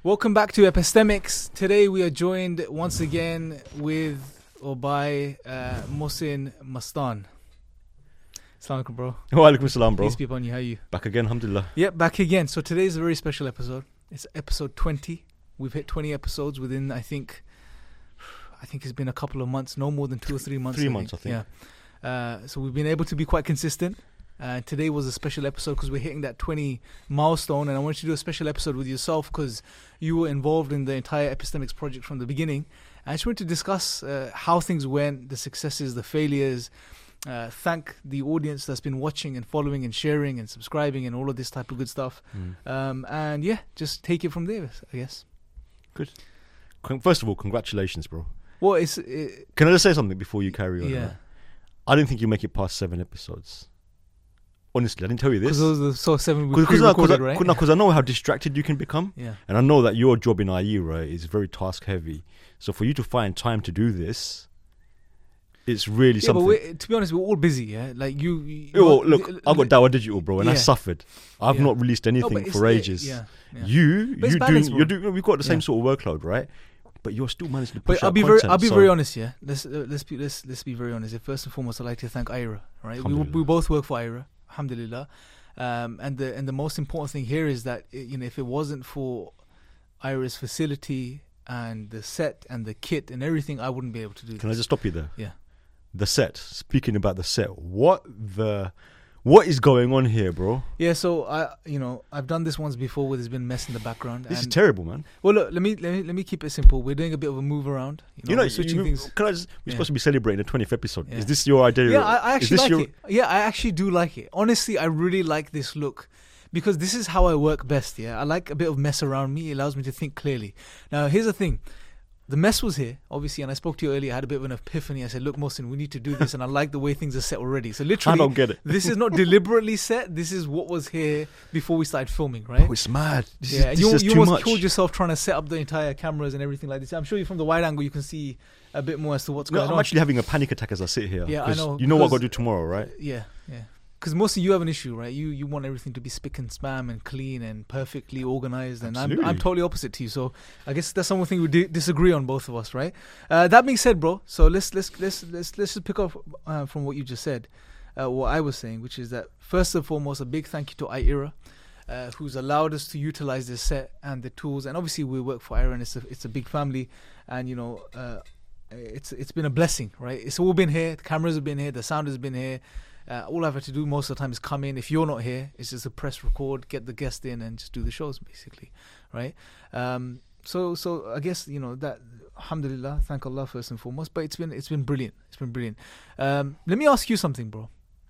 Welcome back to Epistemics. Today we are joined once again with or by Mohsin Mastan. Assalamu alaikum, bro. Wa alaikum salam, bro. Peace be upon you. How are you? Back again, alhamdulillah. Yep, back again. So today's a very special episode. It's episode 20. We've hit 20 episodes within, I think it's been a couple of months, no more than 2 or 3 months. 3 months, I think. Yeah. So we've been able to be quite consistent. Today was a special episode because we're hitting that 20 milestone, and I wanted to do a special episode with yourself because you were involved in the entire Epistemics project from the beginning. I just wanted to discuss how things went, the successes, the failures, thank the audience that's been watching and following and sharing and subscribing and all of this type of good stuff. And yeah, just take it from there, I guess. Good. First of all, congratulations, bro. Well, Can I just say something before you carry on? Yeah. Right? I didn't think you make it past 7 episodes. Honestly, I didn't tell you this. Because those are the 7 we pre-recorded, right? Because I know how distracted you can become. Yeah. And I know that your job in IE, right, is very task heavy. So for you to find time to do this, it's really something. But to be honest, we're all busy, yeah? Like you look, I got Dawah Digital, bro, and I Yeah. suffered. I've not released anything for ages. Yeah. You're balance, doing. We've got the same sort of workload, right? But you're still managing to push But out content. I'll be very honest, yeah. Let's be very honest. First and foremost, I'd like to thank Ira, right? We both work for Ira, alhamdulillah. And the most important thing here is that if it wasn't for Ira's facility and the set and the kit and everything, I wouldn't be able to do this. Can I just stop you there? Yeah. The set. Speaking about the set, what is going on here, bro? Yeah, so I've done this once before where there's been mess in the background. This is terrible, man. Well, look, let me keep it simple. We're doing a bit of a move around. We're switching things. We're supposed to be celebrating the 20th episode. Yeah. Is this your idea? Yeah, I actually like it. Yeah, I actually do like it. Honestly, I really like this look because this is how I work best. Yeah, I like a bit of mess around me. It allows me to think clearly. Now, here's the thing. The mess was here, obviously, and I spoke to you earlier. I had a bit of an epiphany. I said, look, Mohsin, we need to do this, and I like the way things are set already. So literally, I don't get it. This is not deliberately set. This is what was here before we started filming, right? Oh, it's mad. This is you too almost much. killed yourself trying to set up the entire cameras and everything like this. I'm sure you from the wide angle you can see a bit more as to what's going on. I'm actually having a panic attack as I sit here. Yeah, I know. You know what I've got to do tomorrow, right? Yeah. Because mostly you have an issue, right? You want everything to be spick and span and clean and perfectly organized, and I'm totally opposite to you. So I guess that's something we disagree on, both of us, right? That being said, bro, so let's just pick up from what you just said, what I was saying, which is that first and foremost, a big thank you to Ira, who's allowed us to utilize this set and the tools, and obviously we work for Ira, and it's a big family, and it's been a blessing, right? It's all been here. The cameras have been here. The sound has been here. All I've had to do most of the time is come in. If you're not here, it's just a press record, get the guest in, and just do the shows, basically, right? So I guess that, alhamdulillah, thank Allah first and foremost. But it's been brilliant. It's been brilliant. Let me ask you something, bro.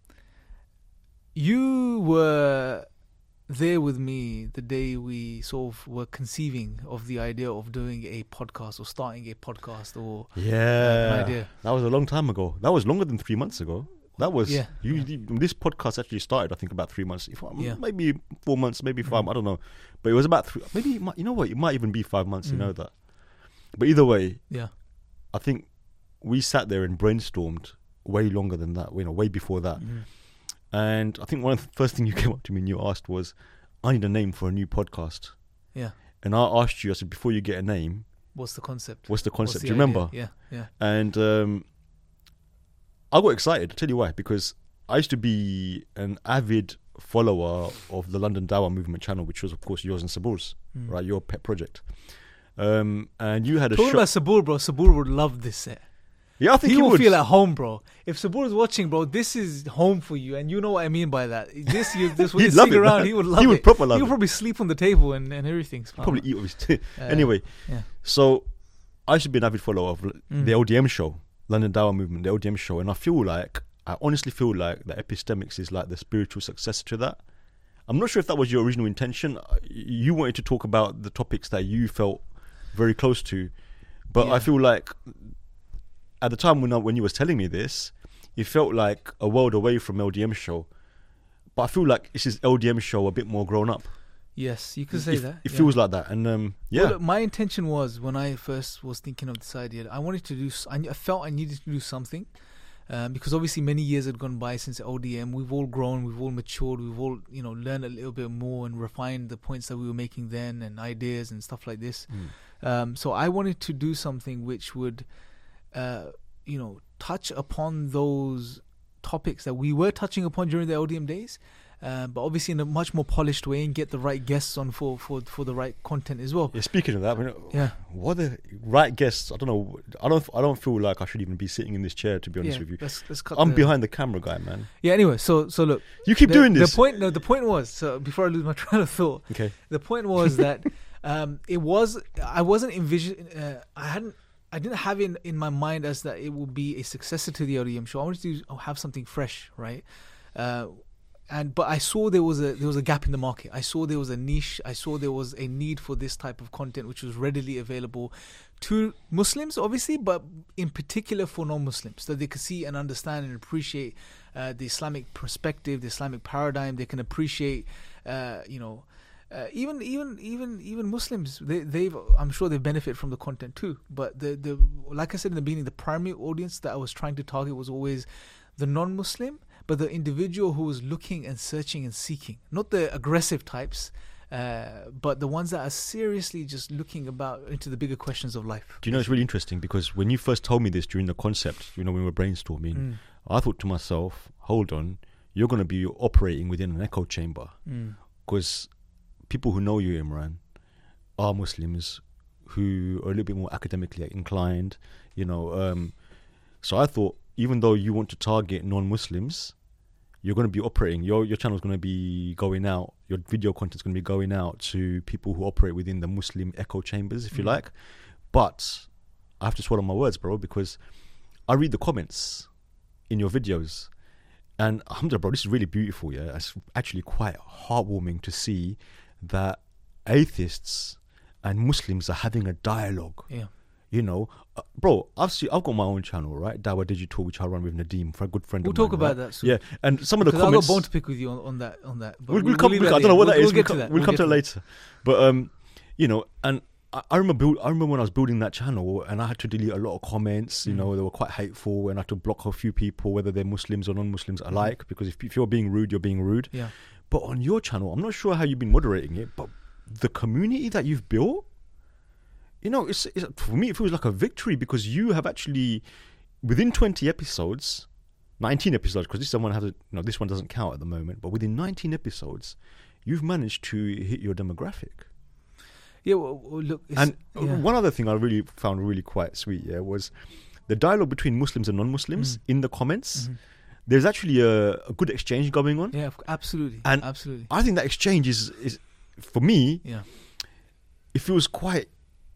You were there with me the day we sort of were conceiving of the idea of doing a podcast or starting a podcast or an idea. That was a long time ago. That was longer than 3 months ago. That was This podcast actually started, I think, about 3 months. Maybe 4 months, maybe 5. I don't know, but it was about 3. Maybe it might even be 5 months. You know that. But either way, I think we sat there and brainstormed way longer than that. Way before that. And I think one of the first thing you came up to me and you asked was, "I need a name for a new podcast." Yeah. And I asked you, I said, before you get a name, what's the concept? Do you remember? Yeah. And I got excited. I'll tell you why. Because I used to be an avid follower of the London Dawah Movement channel, which was, of course, yours and Sabur's, right? Your pet project. And you had a Talking about Sabur, bro. Sabur would love this set. Yeah, I think he would will feel at home, bro. If Sabur is watching, bro, this is home for you, and you know what I mean by that. This when you sing around, man. He would love it. He would proper love it. He would probably sleep on the table and everything. Probably eat with his anyway. Yeah. So I used to be an avid follower of the LDM show, London Dawah Movement, the LDM show, and I honestly feel like the Epistemics is like the spiritual successor to that. I'm not sure if that was your original intention. You wanted to talk about the topics that you felt very close to, but I feel like at the time when you was telling me this, it felt like a world away from LDM show. But I feel like this is LDM show a bit more grown up. Yes, you could say that. It feels like that, and Well, look, my intention was when I first was thinking of this idea, I felt I needed to do something because obviously many years had gone by since ODM. We've all grown, we've all matured, we've all, you know, learned a little bit more and refined the points that we were making then and ideas and stuff like this. So I wanted to do something which would, you know, touch upon those topics that we were touching upon during the ODM days, but obviously in a much more polished way, and get the right guests on for the right content as well. Yeah, speaking of that, what are the right guests? I don't know. I don't feel like I should even be sitting in this chair, to be honest with you. Let's I'm behind the camera guy, man. Yeah. Anyway, so look, you keep doing this. The point was, so before I lose my train of thought, okay. The point was that I wasn't envisioning. I didn't have it in my mind as that it would be a successor to the ODM show. I wanted to have something fresh, right? But I saw there was a gap in the market. I saw there was a niche. I saw there was a need for this type of content, which was readily available to Muslims, obviously, but in particular for non-Muslims, so they could see and understand and appreciate the Islamic perspective, the Islamic paradigm. They can appreciate, even Muslims. I'm sure they benefit from the content too. But the like I said in the beginning, the primary audience that I was trying to target was always the non-Muslim, but the individual who was looking and searching and seeking, not the aggressive types, but the ones that are seriously just looking into the bigger questions of life. Do you know, it's really interesting, because when you first told me this during the concept, you know, when we were brainstorming, I thought to myself, hold on, you're going to be operating within an echo chamber, because people who know you, Imran, are Muslims who are a little bit more academically inclined, you know. So I thought, even though you want to target non-Muslims, you're going to be operating, your channel is going to be going out, your video content is going to be going out to people who operate within the Muslim echo chambers, if you like. But I have to swallow my words, bro, because I read the comments in your videos, and alhamdulillah, bro, this is really beautiful. Yeah, it's actually quite heartwarming to see that atheists and Muslims are having a dialogue. Yeah. You know, bro, I've got my own channel, right? Dawa Digital, which I run with Nadeem, for a good friend of mine. We'll talk about that soon. Yeah, and some of the comments. I've got a bone to pick with you on that. We'll come. I don't know what that is. We'll come to that later. But you know, and I remember when I was building that channel, and I had to delete a lot of comments. You know, they were quite hateful, and I had to block a few people, whether they're Muslims or non-Muslims alike, because if you're being rude, you're being rude. Yeah. But on your channel, I'm not sure how you've been moderating it, but the community that you've built, you know, it's for me, it feels like a victory, because you have actually, within 20 episodes, 19 episodes, because this one doesn't count at the moment, but within 19 episodes, you've managed to hit your demographic. Yeah, well look. One other thing I really found really quite sweet, was the dialogue between Muslims and non-Muslims in the comments. There's actually a good exchange going on. Yeah, absolutely. And absolutely. I think that exchange is for me, it feels quite,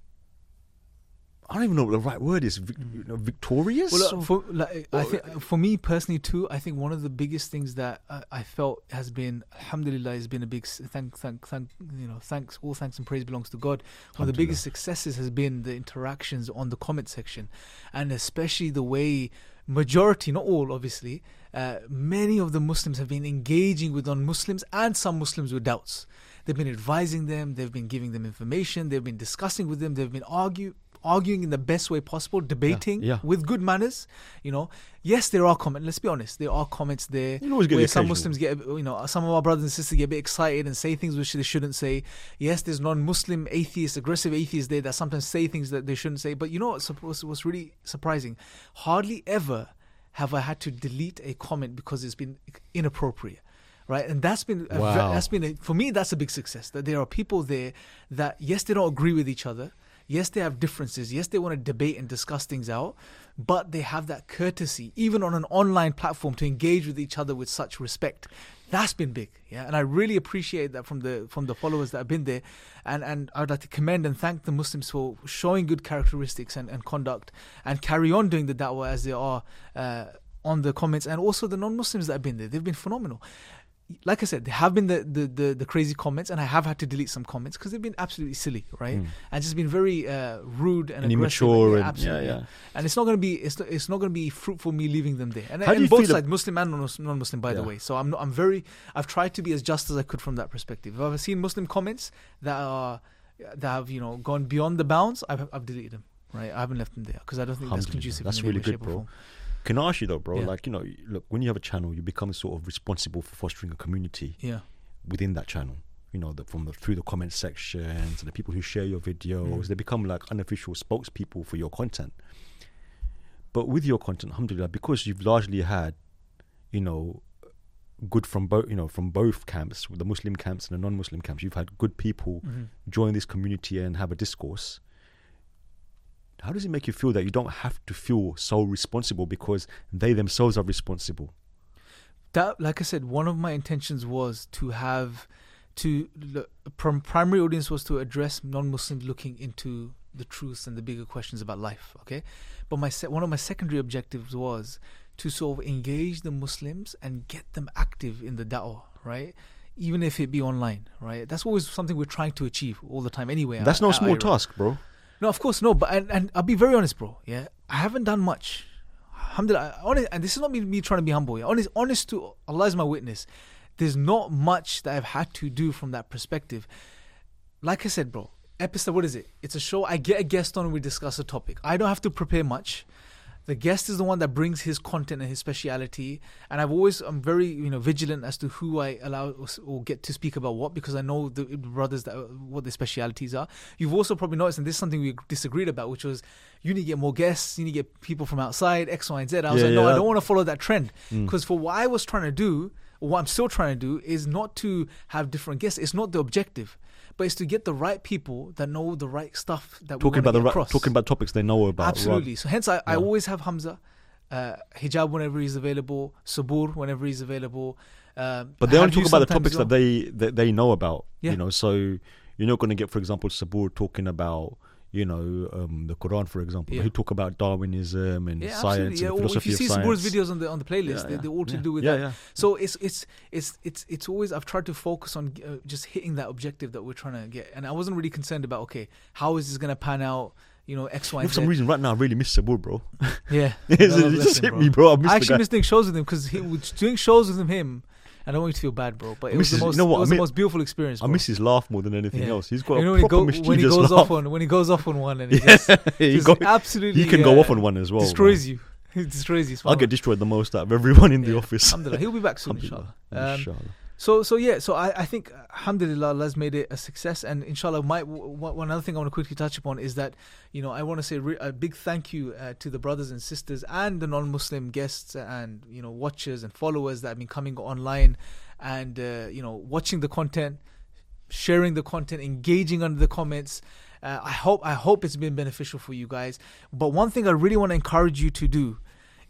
I don't even know what the right word is, victorious? Well, I think for me personally too, I think one of the biggest things that I felt has been, alhamdulillah, has been a big thanks and praise belongs to God. One of the biggest successes has been the interactions on the comment section, and especially the way majority, not all obviously, many of the Muslims have been engaging with non-Muslims and some Muslims with doubts. They've been advising them, they've been giving them information, they've been discussing with them, they've been arguing in the best way possible, debating with good manners. You know, yes, there are comments. Let's be honest, there are comments there where some Muslims get, some of our brothers and sisters get a bit excited and say things which they shouldn't say. Yes, there's non-Muslim atheists, aggressive atheists there that sometimes say things that they shouldn't say. But you know what's really surprising? Hardly ever have I had to delete a comment because it's been inappropriate. Right, and that's been for me, that's a big success. That there are people there that, yes, they don't agree with each other. Yes, they have differences. Yes, they want to debate and discuss things out, but they have that courtesy, even on an online platform, to engage with each other with such respect. That's been big, and I really appreciate that from the followers that have been there, and I'd like to commend and thank the Muslims for showing good characteristics and conduct, and carry on doing the da'wah as they are on the comments, and also the non-Muslims that have been there. They've been phenomenal. Like I said, there have been the crazy comments, and I have had to delete some comments because they've been absolutely silly, right? And just been very rude and immature, absolutely. And it's not going to be fruitful me leaving them there. And both sides, Muslim and non-Muslim, by the way. So I've tried to be as just as I could from that perspective. If I've seen Muslim comments that have gone beyond the bounds, I've deleted them. Right, I haven't left them there because I don't think that's conducive. That's really good, bro. Can I ask you though, bro? Like, you know, look, when you have a channel, you become sort of responsible for fostering a community within that channel. You know, through the comment sections and the people who share your videos, they become like unofficial spokespeople for your content. But with your content, alhamdulillah, because you've largely had, you know, good from both camps, the Muslim camps and the non-Muslim camps, you've had good people join this community and have a discourse. How does it make you feel that you don't have to feel so responsible because they themselves are responsible? That, like I said, one of my intentions was to primary audience was to address non-Muslims looking into the truths and the bigger questions about life, okay? But one of my secondary objectives was to sort of engage the Muslims and get them active in the da'wah, right? Even if it be online, right? That's always something we're trying to achieve all the time anyway. That's no small task, bro. No, of course, no. But and I'll be very honest, bro. Yeah, I haven't done much. Alhamdulillah, honest, and this is not me trying to be humble. Yeah? Honest to Allah is my witness. There's not much that I've had to do from that perspective. Like I said, bro, episode, what is it? It's a show. I get a guest on and we discuss a topic. I don't have to prepare much. The guest is the one that brings his content and his speciality. And I'm very, vigilant as to who I allow or get to speak about what, because I know the brothers what their specialities are. You've also probably noticed, and this is something we disagreed about, which was you need to get more guests, you need to get people from outside, X, Y, and Z. I was I don't want to follow that trend. Because for what I was trying to do, or what I'm still trying to do, is not to have different guests. It's not the objective. But it's to get the right people that know the right stuff that we want to get across. Talking about topics they know about. Absolutely. So hence I always have Hamza, Hijab whenever he's available, Sabur whenever he's available. But they only talk about the topics that they know about. Yeah. So you're not going to get, for example, Sabur talking about the Quran, for example. He talk about Darwinism and science and philosophy of science. If you see Sabur's videos on the playlist, they're all to do with that. Yeah. So it's always, I've tried to focus on just hitting that objective that we're trying to get. And I wasn't really concerned about, how is this going to pan out? X, Y, and Z. For some reason, right now, I really miss Sabur, bro. Yeah. It just hit me, bro. I actually miss doing shows with him, because doing shows with him, I don't want you to feel bad, bro, but it was the most beautiful experience, bro. I miss his laugh more than anything else. He's got a proper mischievous laugh. When he goes off on one, and he absolutely... He can go off on one as well. Destroys you. He destroys you. I'll get destroyed the most out of everyone in the office. Alhamdulillah. He'll be back soon, inshallah. So I think alhamdulillah, Allah's made it a success, and inshallah, one other thing I want to quickly touch upon is that I want to say a big thank you to the brothers and sisters and the non-Muslim guests and watchers and followers that have been coming online and watching the content, sharing the content, engaging under the comments. I hope it's been beneficial for you guys. But one thing I really want to encourage you to do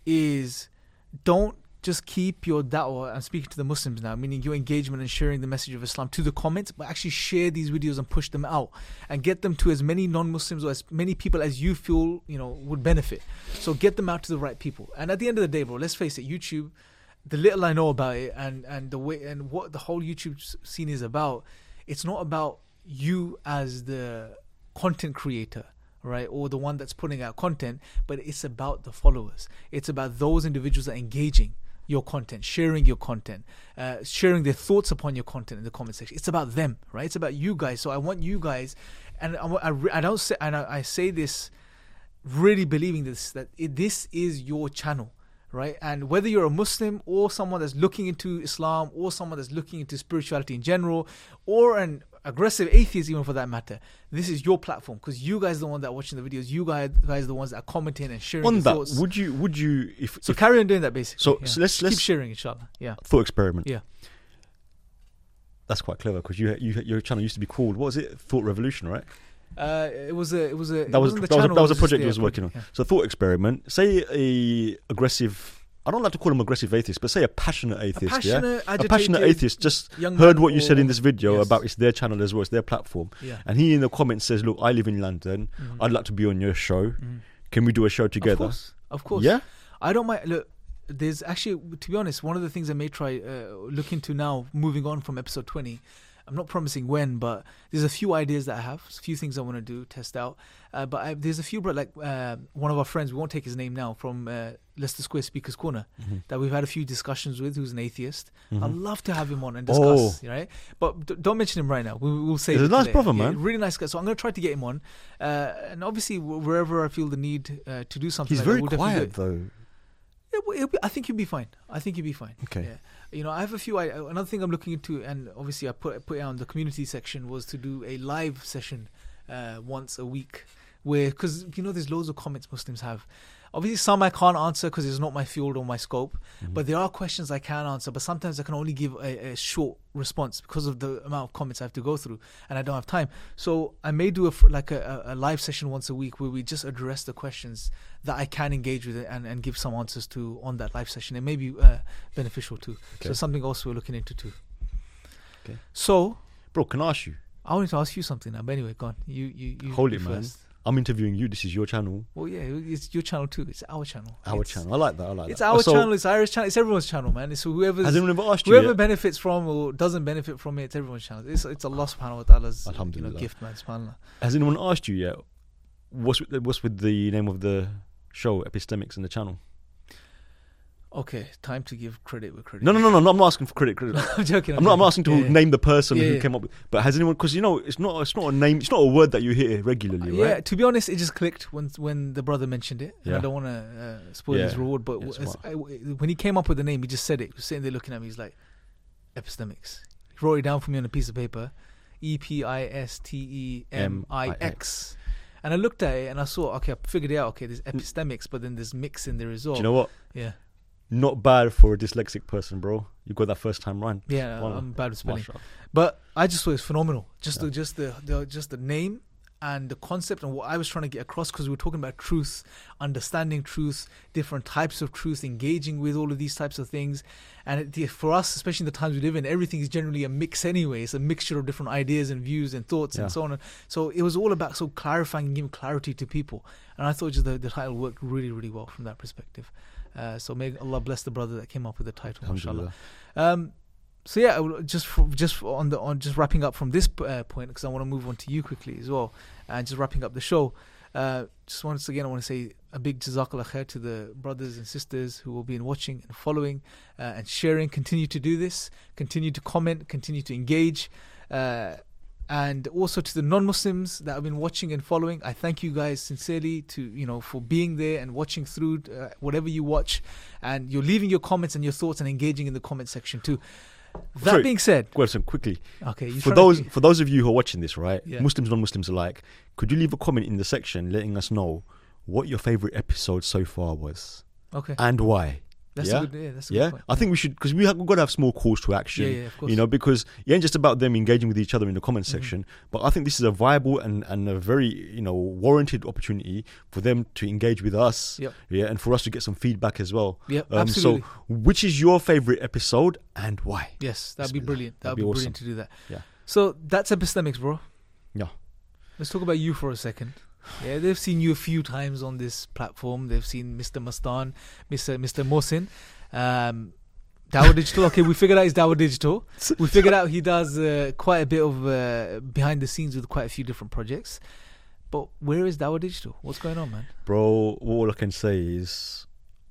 is don't just keep your da'wah, I'm speaking to the Muslims now, meaning your engagement and sharing the message of Islam to the comments, but actually share these videos and push them out and get them to as many non-Muslims or as many people as you feel would benefit. So get them out to the right people. And at the end of the day, bro, let's face it, YouTube, the little I know about it and the way and what the whole YouTube scene is about, it's not about you as the content creator, right, or the one that's putting out content, but it's about the followers. It's about those individuals that are engaging your content, sharing your content, sharing their thoughts upon your content in the comment section. It's about them, right? It's about you guys. So I want you guys, and I say this really believing that this is your channel, right? And whether you're a Muslim or someone that's looking into Islam or someone that's looking into spirituality in general or an aggressive atheist even for that matter, this is your platform, because you guys are the ones that are watching the videos, you guys are the ones that are commenting and sharing your thoughts. Would you if carry on doing that basically. So let's keep sharing, inshallah. Thought experiment. Yeah, that's quite clever, because your channel used to be called, what was it, Thought Revolution, right? It was a project you was working on. So Thought Experiment, say a aggressive, I don't like to call him aggressive atheist, but say a passionate atheist, a passionate atheist just heard what you said in this video about it's their channel as well, it's their platform, and he in the comments says, look, I live in London, I'd like to be on your show, can we do a show together? Of course. Yeah, I don't mind. Look, there's actually, to be honest, one of the things I may try look into now, moving on from episode 20, I'm not promising when, but there's a few ideas that I have, a few things I want to do, test out. But there's a few, like one of our friends, we won't take his name now, from Leicester Square Speakers Corner, that we've had a few discussions with, who's an atheist. I'd love to have him on and discuss, right? But don't mention him right now. We'll say he's a nice brother, man. Really nice guy. So I'm going to try to get him on. And obviously, wherever I feel the need to do something, he's very quiet, though. I think you'll be fine. Okay. Yeah. You know, I have a few. Another thing I'm looking into, and obviously I put it on the community section, was to do a live session once a week, where, because you know, there's loads of comments Muslims have. Obviously, some I can't answer because it's not my field or my scope. Mm-hmm. But there are questions I can answer. But sometimes I can only give a short response because of the amount of comments I have to go through, and I don't have time. So I may do a live session once a week where we just address the questions that I can engage with and give some answers to on that live session. It may be beneficial too. Okay. So something else we're looking into too. Okay. So, bro, can I ask you? I wanted to ask you something now. But anyway, go on. You hold it, first. Man. I'm interviewing you. This is your channel. Well, yeah, it's your channel too. It's our channel. Our channel. I like that. It's our channel. It's Irish channel. It's everyone's channel, man. It's whoever benefits from or doesn't benefit from it. It's everyone's channel. It's Allah subhanahu wa ta'ala's gift, man. Subhanallah. Has anyone asked you yet? What's with the name of the show, Epistemics, in the channel? Okay, time to give credit where credit. No. I'm not asking for credit. I'm joking. I'm not asking to name the person who came up with. But has anyone? Because it's not a name. It's not a word that you hear regularly, right? Yeah. To be honest, it just clicked when the brother mentioned it. And I don't want to spoil his reward, but when he came up with the name, he just said it. He was sitting there looking at me. He's like, Epistemics. He wrote it down for me on a piece of paper. EPISTEMIX. And I looked at it and I saw. Okay, I figured it out. Okay, there's epistemics, but then there's mix in there as well. Do you know what? Yeah. Not bad for a dyslexic person, bro. You got that first time right. Yeah, I'm bad with spelling. But I just thought it was phenomenal. Just the name and the concept and what I was trying to get across, because we were talking about truth, understanding truth, different types of truth, engaging with all of these types of things. And for us, especially in the times we live in, everything is generally a mix anyway. It's a mixture of different ideas and views and thoughts and so on. So it was all about clarifying and giving clarity to people. And I thought just the title worked really, really well from that perspective. So may Allah bless the brother that came up with the title, mashallah. So yeah, just wrapping up from this point, because I want to move on to you quickly as well, and just wrapping up the show. Just once again, I want to say a big jazakallah khair to the brothers and sisters who will be watching and following and sharing. Continue to do this. Continue to comment. Continue to engage. And also to the non-Muslims that have been watching and following, I thank you guys sincerely for being there and watching through whatever you watch, and you're leaving your comments and your thoughts and engaging in the comment section too. That being said, question quickly. Okay, for those of you who are watching this, right? Yeah. Muslims, non-Muslims alike, could you leave a comment in the section letting us know what your favorite episode so far was? Okay, and why? That's a good point. I think we should, because we've got to have small calls to action. Of course. Because it ain't just about them engaging with each other in the comment section, but I think this is a viable and a very warranted opportunity for them to engage with us. And for us to get some feedback as well. Absolutely. So, which is your favorite episode and why? Yes, that'd be brilliant. That'd be awesome. Brilliant to do that. Yeah. So that's Epistemics, bro. Yeah. Let's talk about you for a second. Yeah, they've seen you a few times on this platform. They've seen Mr. Mastan, Mr. Mohsin, Dawah Digital. Okay, we figured out he's Dawah Digital. We figured out he does quite a bit of behind the scenes with quite a few different projects. But where is Dawah Digital? What's going on, man? Bro, all I can say is,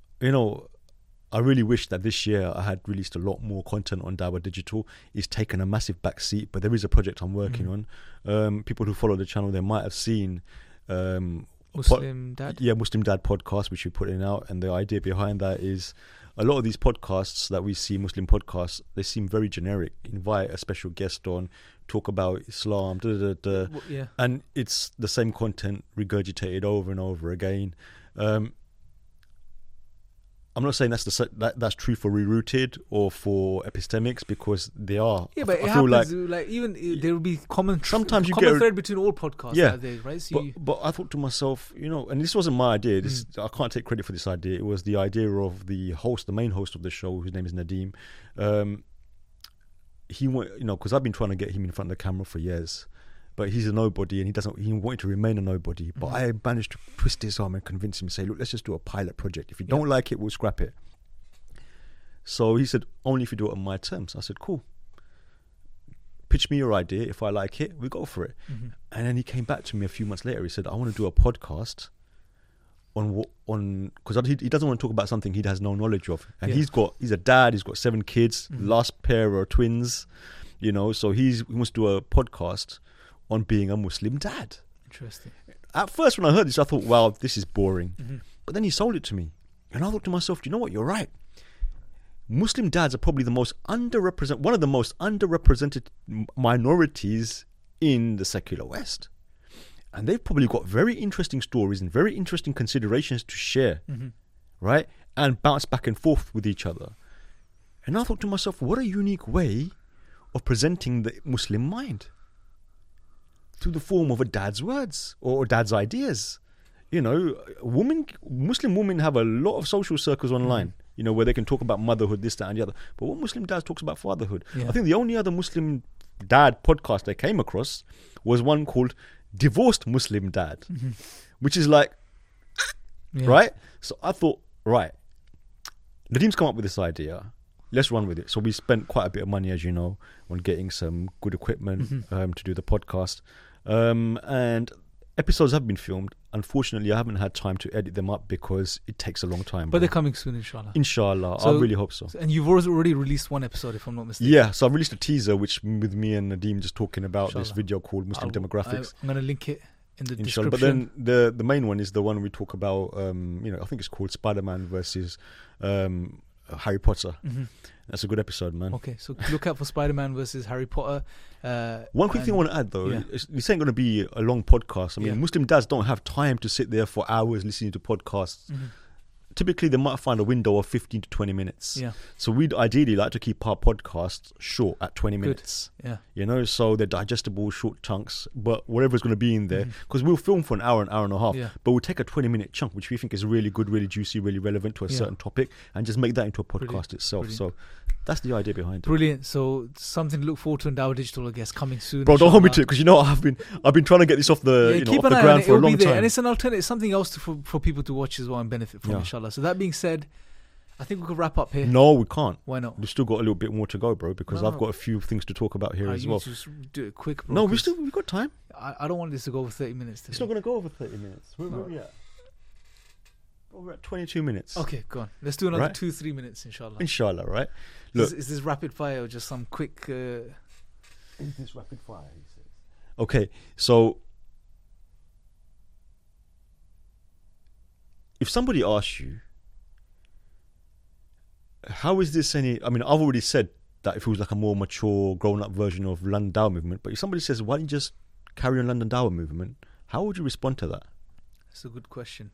I really wish that this year I had released a lot more content on Dawah Digital. It's taken a massive back seat, but there is a project I'm working on. People who follow the channel, they might have seen Muslim Dad? Yeah, Muslim Dad podcast, which we're putting out. And the idea behind that is a lot of these podcasts that we see, Muslim podcasts, they seem very generic. Invite a special guest on, talk about Islam, and it's the same content regurgitated over and over again. I'm not saying that's true for Rerouted or for Epistemics, because they are. Yeah, but it happens. Like even there will be common thread between all podcasts nowadays, right? So but I thought to myself, and this wasn't my idea. I can't take credit for this idea. It was the idea of the main host of the show, whose name is Nadeem. He went, because I've been trying to get him in front of the camera for years. But he's a nobody, and he wanted to remain a nobody. But I managed to twist his arm and convince him and say, look, let's just do a pilot project. If you don't like it, we'll scrap it. So he said, only if you do it on my terms. I said, cool. Pitch me your idea. If I like it, we go for it. And then he came back to me a few months later. He said, I want to do a podcast on because he doesn't want to talk about something he has no knowledge of. And he's a dad. He's got 7 kids. Last pair are twins. So he wants to do a podcast on being a Muslim dad. Interesting. At first, when I heard this, I thought, wow, this is boring. But then he sold it to me. And I thought to myself, you know what? You're right. Muslim dads are probably one of the most underrepresented minorities in the secular West. And they've probably got very interesting stories and very interesting considerations to share, right? And bounce back and forth with each other. And I thought to myself, what a unique way of presenting the Muslim mind through the form of a dad's words or a dad's ideas. You know, Muslim women have a lot of social circles online, you know, where they can talk about motherhood, this, that, and the other. But what Muslim dad talks about fatherhood? Yeah. I think the only other Muslim dad podcast I came across was one called Divorced Muslim Dad, which is like, right? So I thought, right, Nadeem's come up with this idea. Let's run with it. So we spent quite a bit of money, as you know, on getting some good equipment to do the podcast. And episodes have been filmed. Unfortunately, I haven't had time to edit them up because it takes a long time. But they're coming soon, inshallah. Inshallah. So, I really hope so. And you've already released one episode, if I'm not mistaken. Yeah, so I've released a teaser with me and Nadeem just talking about this video called Muslim Demographics. I'm going to link it in the inshallah. description. But then the main one is the one we talk about, I think it's called Spider-Man versus Harry Potter. That's a good episode, man. Okay, so look out for Spider-Man versus Harry Potter. One quick thing I want to add, though, this ain't going to be a long podcast. I mean, Muslim dads don't have time to sit there for hours listening to podcasts. Typically, they might find a window of 15 to 20 minutes. Yeah. So we'd ideally like to keep our podcasts short at 20 minutes. Yeah. You know, so they're digestible, short chunks, but whatever's going to be in there. Because we'll film for an hour and a half, but we'll take a 20-minute chunk, which we think is really good, really juicy, really relevant to a certain topic, and just make that into a podcast itself. So that's the idea behind it. Brilliant. So something to look forward to in Dawah Digital, I guess, coming soon. Bro, don't hold me to it, because you know I've been trying to get this off the ground for a long time. And it's an alternative, something else for people to watch as well and benefit from, inshallah. So that being said, I think we could wrap up here. No, we can't. Why not? We've still got a little bit more to go, bro, because I've got a few things to talk about here as well. Just do it quick, bro. No, we've got time. I don't want this to go over 30 minutes today. It's not going to go over 30 minutes. Where are we at? We're at 22 minutes. Okay, go on. Let's do another 2-3 minutes, inshallah. Inshallah, right? Look, is this rapid fire or just some quick... Is this rapid fire, he says. Okay, so... If somebody asks you, how is this any... I mean, I've already said that if it was like a more mature, grown-up version of London Dawah Movement, but if somebody says, why don't you just carry on London Dawah Movement, how would you respond to that? That's a good question.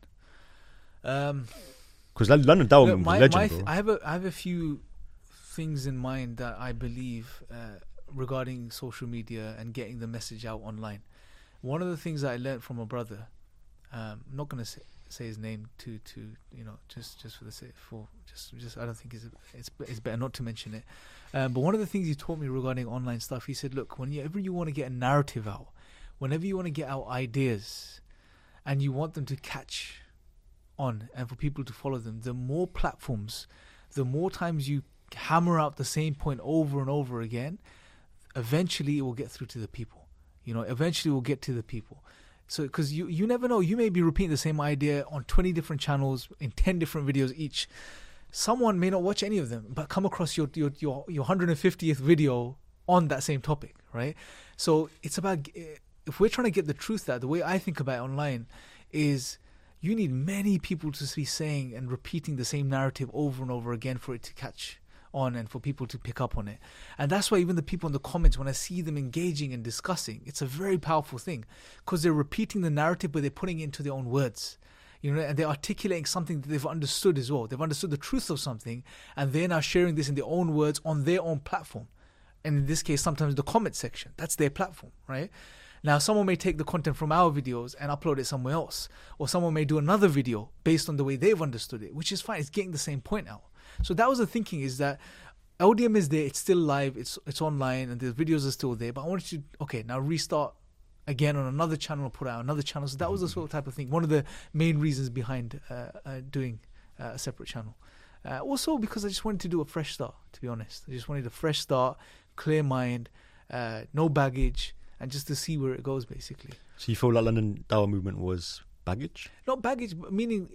Because London Dawah Movement is legend, bro. I have a few things in mind that I believe regarding social media and getting the message out online. One of the things that I learned from a brother, I'm not going to say his name to just for the sake just I don't think it's better not to mention it. But one of the things he taught me regarding online stuff, he said, look, whenever you want to get a narrative out, whenever you want to get out ideas, and you want them to catch on and for people to follow them, the more platforms, the more times you hammer out the same point over and over again, eventually it will get through to the people. Eventually it will get to the people. So, because you never know, you may be repeating the same idea on 20 different channels in 10 different videos each. Someone may not watch any of them, but come across your 150th video on that same topic, right? So it's about, if we're trying to get the truth out, the way I think about it online is you need many people to be saying and repeating the same narrative over and over again for it to catch on and for people to pick up on it. And that's why even the people in the comments, when I see them engaging and discussing, it's a very powerful thing, because they're repeating the narrative, but they're putting it into their own words, and they're articulating something that they've understood as well. They've understood the truth of something, and they're now sharing this in their own words on their own platform. And in this case, sometimes the comment section, that's their platform, right? Now, someone may take the content from our videos and upload it somewhere else, or someone may do another video based on the way they've understood it, which is fine. It's getting the same point out. So that was the thinking, is that LDM is there, it's still live, it's online, and the videos are still there. But I wanted to, now restart again on another channel, put out another channel. So that was the sort of type of thing. One of the main reasons behind doing a separate channel. Also because I just wanted to do a fresh start, to be honest. I just wanted a fresh start, clear mind, no baggage, and just to see where it goes, basically. So you feel like London Dawah Movement was baggage? Not baggage, but meaning,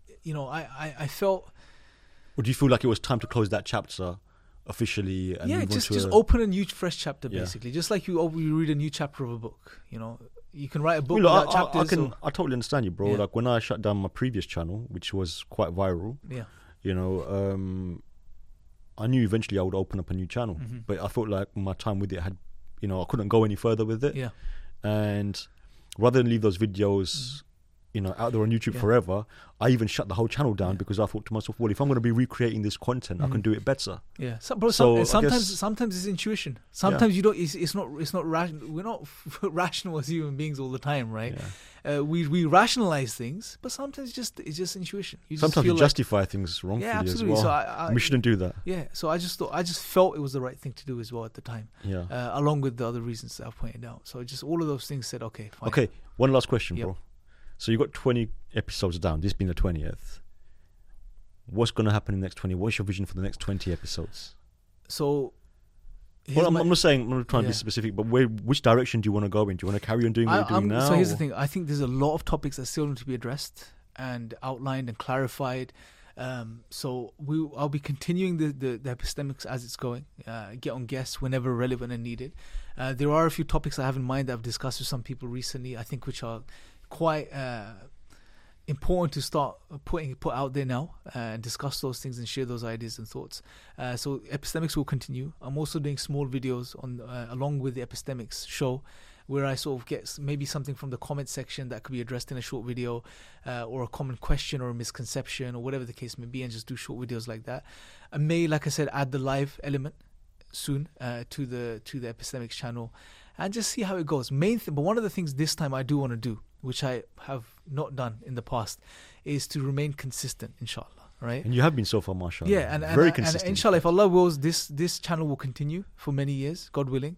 I felt... Or do you feel like it was time to close that chapter officially? And just open a new, fresh chapter, basically. Just like you read a new chapter of a book, You can write a book without chapters. I totally understand you, bro. Like when I shut down my previous channel, which was quite viral, you know, I knew eventually I would open up a new channel, but I felt like my time with it had, you know, I couldn't go any further with it. Yeah. And rather than leave those videos, you know, out there on YouTube forever, I even shut the whole channel down because I thought to myself, well, if I'm going to be recreating this content, I can do it better. Yeah, sometimes it's intuition. Sometimes you don't. It's not rational. We're not rational as human beings all the time, right? Yeah. We rationalize things, but sometimes it's just intuition. Sometimes you justify things wrongfully as well. So we shouldn't do that. Yeah. So I just felt it was the right thing to do as well at the time. Yeah. Along with the other reasons that I've pointed out. So just all of those things said, okay, fine. Okay. One last question, bro. So you got 20 episodes down. This being the 20th. What's going to happen in the next 20? What's your vision for the next 20 episodes? So, I'm not saying, I'm not trying to be specific, but which direction do you want to go in? Do you want to carry on doing what you're doing now? So here's the thing. I think there's a lot of topics that still need to be addressed and outlined and clarified. So I'll be continuing the epistemics as it's going. Get on guests whenever relevant and needed. There are a few topics I have in mind that I've discussed with some people recently. I think which are quite important to start put out there now and discuss those things and share those ideas and thoughts. So epistemics will continue. I'm also doing small videos on along with the epistemics show, where I sort of get maybe something from the comment section that could be addressed in a short video, or a common question or a misconception or whatever the case may be, and just do short videos like that. I may, like I said, add the live element soon to the epistemics channel and just see how it goes. But one of the things this time I do want to do, which I have not done in the past, is to remain consistent, inshallah. Right? And you have been so far, mashallah. Yeah, and very consistent. And inshallah, if Allah wills, this channel will continue for many years, God willing.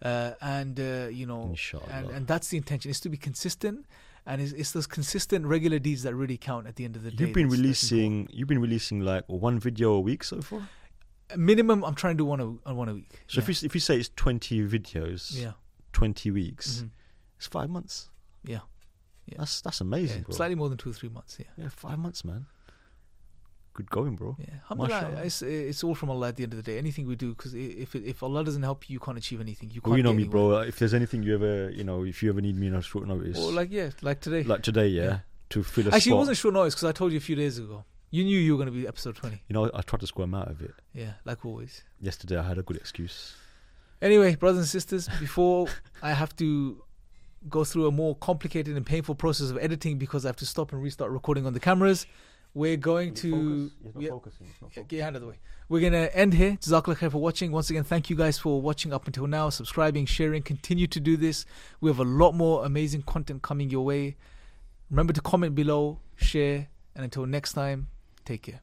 You know, inshallah. And that's the intention, is to be consistent, and it's those consistent, regular deeds that really count at the end of the day. You've been releasing like one video a week so far. Minimum, I'm trying to do one a week. So if you say it's 20 videos, 20 weeks, it's 5 months. Yeah. That's amazing, bro. Slightly more than 2 or 3 months. Yeah, 5 months, man. Good going, bro. Yeah, alhamdulillah, it's all from Allah at the end of the day. Anything we do, because if Allah doesn't help you, you can't achieve anything. You can't. You know me, bro. If there's anything you ever, if you ever need me on short notice, or like today, to fill a actually, spot. it wasn't short notice because I told you a few days ago. You knew you were going to be episode 20. I tried to squirm out of it. Yeah, like always. Yesterday, I had a good excuse. Anyway, brothers and sisters, before I have to go through a more complicated and painful process of editing because I have to stop and restart recording on the cameras, we're going to... Get your hand out of the way. We're going to end here. Jazakallah khair for watching. Once again, thank you guys for watching up until now, subscribing, sharing. Continue to do this. We have a lot more amazing content coming your way. Remember to comment below, share, and until next time, take care.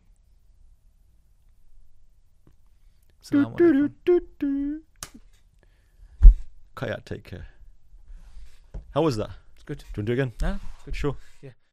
Kayat, take care. How was that? It's good. Do you want to do it again? Yeah, good. Sure. Yeah.